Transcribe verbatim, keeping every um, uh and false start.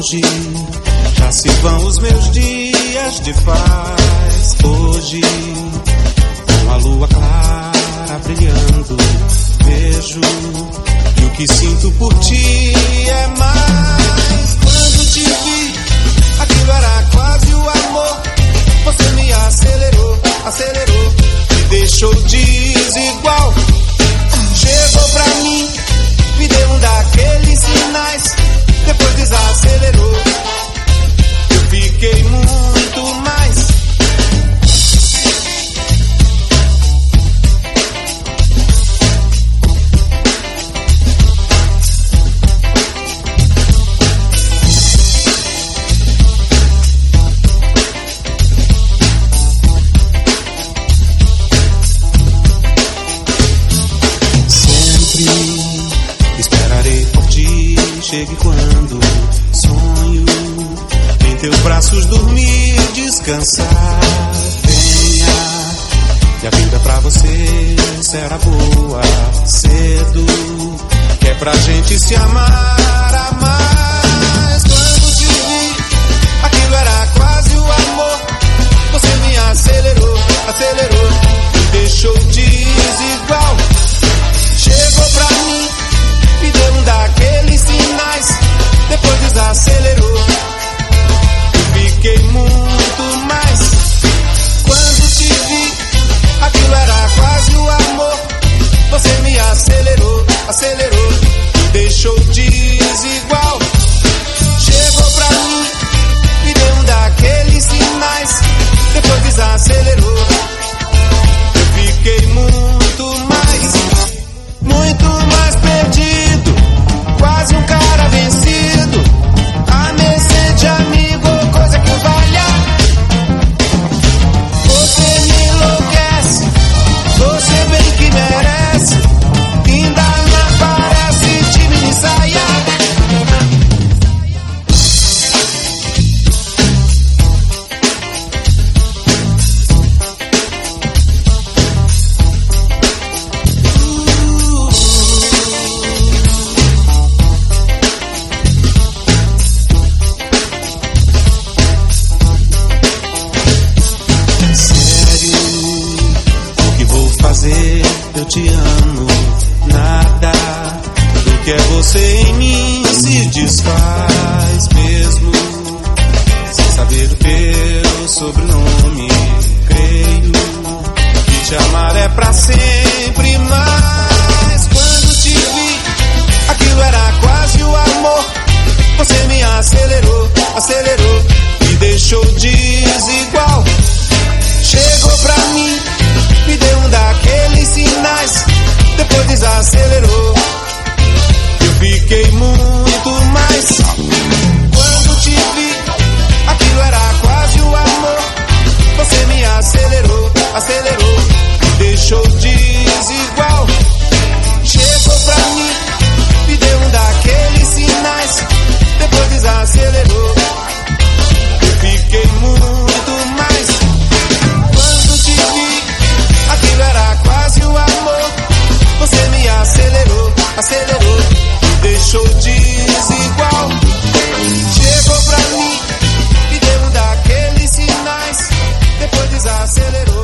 Hoje já se vão os meus dias de paz. Hoje, com a lua clara brilhando, vejo que o que sinto por ti é mais. Quando te vi, aquilo era quase o amor. Você me acelerou, acelerou, me deixou desigual. Chegou pra mim, me deu um daqueles sinais, depois desacelerou. Eu fiquei muito mais. Chegue quando sonho em teus braços dormir, descansar. Venha, e a vida pra você será boa. Cedo, que é pra gente se amar, amar. Quando te vi, aquilo era quase o amor. Você me acelerou, acelerou, me deixou desigual. Chegou pra mim, me deu um daqueles sinais, depois desacelerou. Eu fiquei muito mais. Quando te vi, aquilo era quase o amor. Você me acelerou, acelerou, me deixou desigual. Chegou pra mim, me deu um daqueles sinais, depois desacelerou. Eu fiquei muito mais, muito mais perdido, quase um cara vencido, a mercê de amigo ou coisa que valha. Você me enlouquece, você bem que merece, ainda me aparece time de saia. Eu te amo, nada do que é você em mim se desfaz, mesmo sem saber o teu sobrenome. Creio que te amar é pra sempre, mas quando te vi, aquilo era quase o amor. Você me acelerou, acelerou, me deixou desigual. Chegou pra mim, me deu um daqueles sinais, depois desacelerou. Eu fiquei muito mais. Quando te vi, aquilo era quase o amor. Você me acelerou, acelerou, me deixou desigual. Chegou pra mim, me deu um daqueles sinais, depois desacelerou. Eu fiquei muito mais. Quando te vi, aquilo era quase o amor. Você me acelerou, acelerou, me deixou desigual. Chegou pra mim, me deu um daqueles sinais, depois desacelerou.